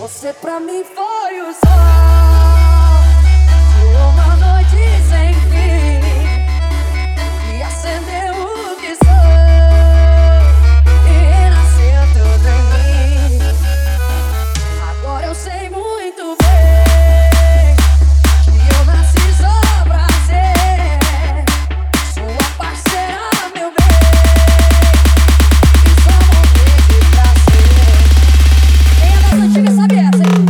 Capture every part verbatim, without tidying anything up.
Você pra mim foi o sol de uma noite sem fim, que acendeu o que sou e nasceu tudo em mim. Agora eu sei muito bem que eu nasci só pra ser sua parceira, meu bem, e só morrer de prazer. Quem é das antigas sabe essa, hein?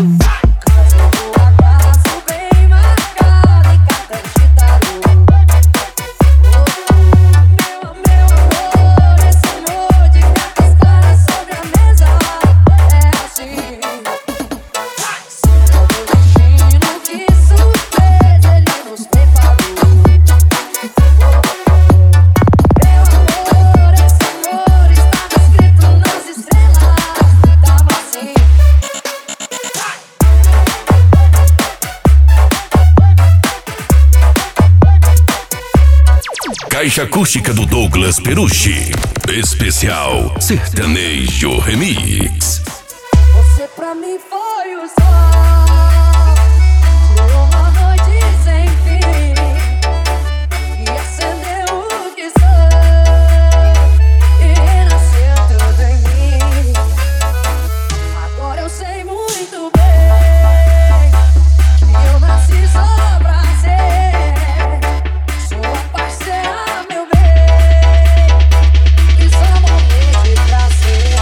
Caixa acústica do Douglas Perucci. Especial Sertanejo Remix. Você pra mim foi o sol de uma noite sem fim, que acendeu o que sou e nasceu tudo em mim. Agora eu sei muito bem que eu nasci só pra ser sua parceira, meu bem, e só morrer de prazer.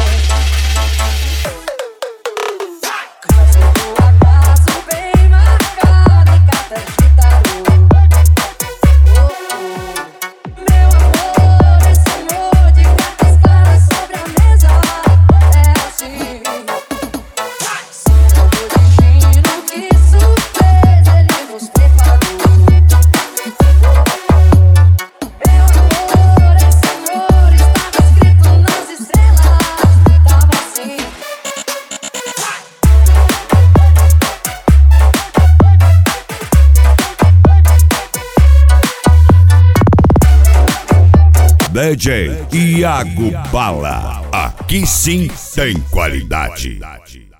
D J Iago Bala. Aqui sim tem qualidade.